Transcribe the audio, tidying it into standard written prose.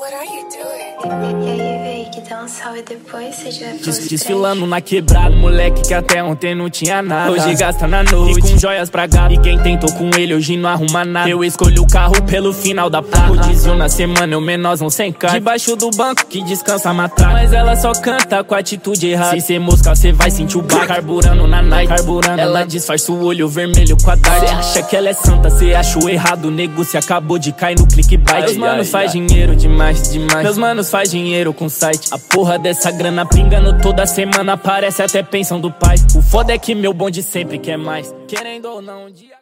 What are you doing? E aí, véi, que dá um salve depois, se tiver Desfilando na quebrada, moleque que até ontem não tinha nada. Hoje gasta na noite, com joias pra gato. E quem tentou com ele hoje não arruma nada. Eu escolho o carro pelo final da placa. Rodízio na semana, eu menorzão sem carro. Debaixo do banco que descansa a matraca. Mas ela só canta com a atitude errada. Se cê moscar, cê vai sentir o bar. Carburando na night, carburando. Ela disfarça o olho vermelho com a tarde. Cê acha que ela é santa, cê achou errado. O nego se acabou de cair no clickbait. Meus manos faz dinheiro demais, demais. Meus manos faz dinheiro com site. A porra dessa grana pingando toda semana. Parece até pensão do pai. O foda é que meu bonde sempre quer mais. Querendo ou não, um dia...